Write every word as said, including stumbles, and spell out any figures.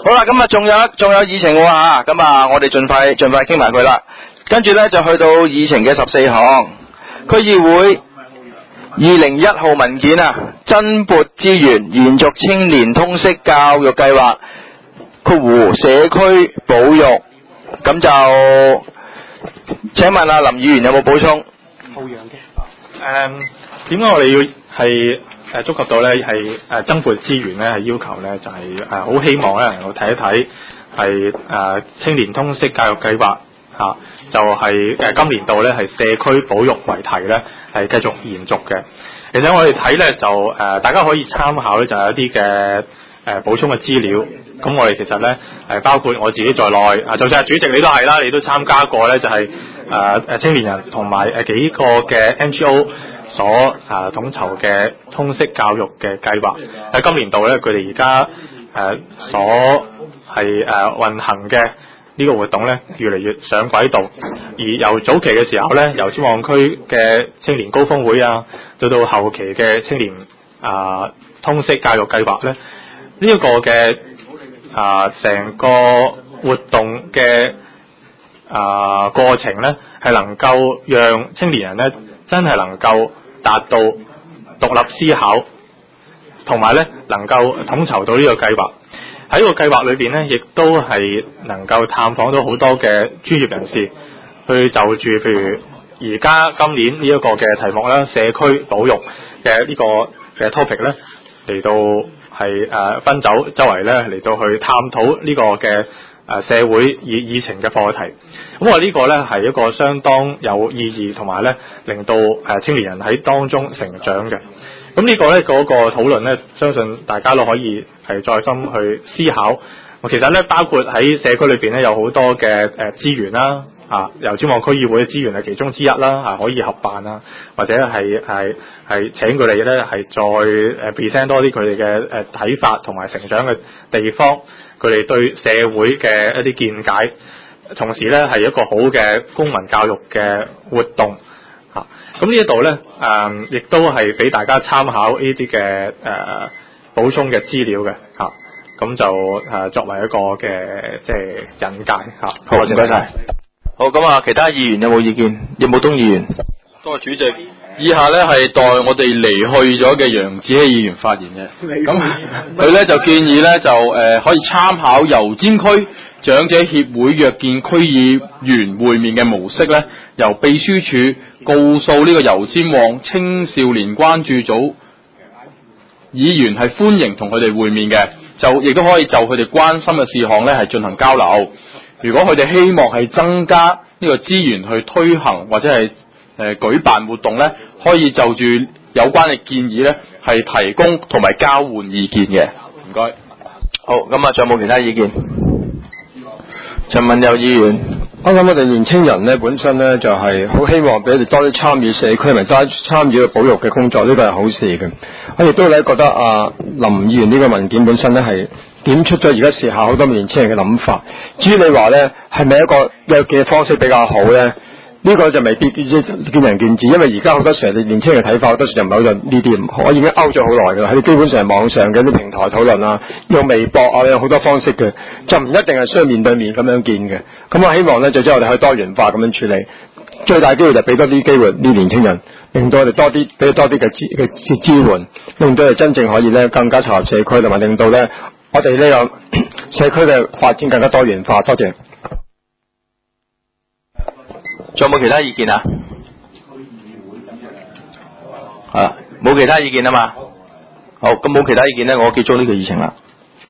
好啦，咁啊，仲有仲有議程喎吓，咁啊，我哋盡快盡快傾埋佢啦。跟住咧就去到議程嘅十四項，區議會二零一號文件啊，增撥資源，延續青年通識教育計劃，括弧社區保育。咁就請問阿林議員有冇補充？ 好樣嘅。誒，點解我哋要係誒觸及到咧係誒增撥資源咧係要求咧就係誒好希望咧能夠睇一睇係誒青年通識教育計劃嚇、啊，就係、是、誒今年度咧係社區保育為題咧係繼續延續嘅。其實我哋睇咧就誒、呃、大家可以參考咧就有一啲嘅誒補充嘅資料。咁我哋其實咧誒包括我自己在內啊，就算係主席你都係啦，你都參加過咧就係誒誒青年人同埋誒幾個嘅 N G O 所誒、呃、統籌嘅通識教育嘅計劃。喺今年度咧，佢哋而家誒所係誒、呃、運行嘅呢個活動咧，越嚟越上軌道。而由早期嘅時候咧，由尖旺區嘅青年高峰會啊，到到後期嘅青年啊、呃、通識教育計劃咧，呢、這、一個嘅啊成個活動嘅啊、呃、過程咧，係能夠讓青年人咧真係能夠達到獨立思考，同埋咧能夠統籌到呢個計劃。喺個計劃裏邊咧，亦都係能夠探訪到好多嘅專業人士，去就住譬如而家今年呢一個嘅題目啦，社區保育嘅呢個嘅 topic 咧，嚟到係誒奔走周圍咧嚟到去探討呢個嘅誒社會議議程嘅課題。咁我呢個咧係一個相當有意義，同埋咧令到誒青年人喺當中成長嘅。咁呢個咧嗰個討論咧，相信大家都可以係再深去思考。其實咧，包括喺社區裏邊咧，有好多嘅誒資源啦，啊，由尖旺區議會嘅資源係其中之一啦，啊，可以合辦啊，或者係係係請佢哋咧係再誒 present 多啲佢哋嘅誒睇法同埋成長嘅地方，佢哋對社會嘅一啲見解，同時咧係一個好嘅公民教育嘅活動。嚇，咁呢一度咧，誒、嗯，亦都係俾大家參考呢啲嘅誒補充嘅資料嘅嚇，咁、啊、就誒、啊、作為一個嘅即係引介嚇。好，唔該晒。 好，咁啊，其他議員有冇意見？有冇東議員？ 多謝主席。以下咧係代我哋離去咗嘅楊子希議員發言嘅。咁佢咧就建議咧就誒、呃、可以參考油尖區長者協會約見區議員會面嘅模式咧，由秘書處告訴呢個油尖旺青少年關注組議員係歡迎同佢哋會面嘅，就亦都可以就佢哋關心嘅事項咧係進行交流。如果佢哋希望係增加呢個資源去推行或者係誒、呃、舉辦活動咧，可以就住有關嘅建議咧係提供同埋交換意見嘅。唔該。 好，咁啊，仲有冇其他意見？陳文佑議員， 我諗我哋年青人咧本身咧就係好希望俾佢哋多啲參與社區同埋參參與保育嘅工作，呢個係好事嘅。我亦都咧覺得啊林議員呢個文件本身咧係點出咗而家時下好多年青人嘅諗法。至於你話咧係咪一個有嘅方式比較好咧？呢個就未必見仁見智，因為而家好多時候你年青人嘅睇法，好多時就唔係好似呢啲，我已經 out 咗好耐㗎啦。喺基本上網上嘅啲平台討論啊，用微博啊，有好多方式嘅，就唔一定係需要面對面咁樣見嘅。咁我希望咧，最終我哋可以多元化咁樣處理，最大機會就俾多啲機會呢年青人，令到我哋多啲俾多啲嘅支嘅支援，令到我哋真正可以咧更加投入社區，同埋令到咧我哋呢個社區嘅發展更加多元化。多謝。 仲有冇其他意見啊？啊，冇其他意見啊嘛。好，咁冇其他意見咧，我結束呢個議程啦。